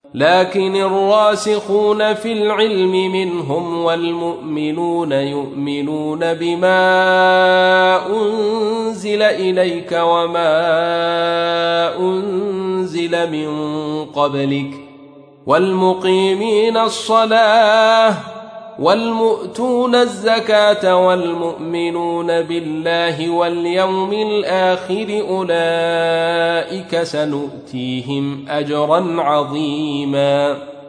لكن الراسخون في العلم منهم والمؤمنون يؤمنون بما أنزل إليك وما أنزل من قبلك والمقيمين الصلاة والمؤتون الزكاة والمؤمنون بالله واليوم الآخر أولئك سنؤتيهم أجرا عظيما.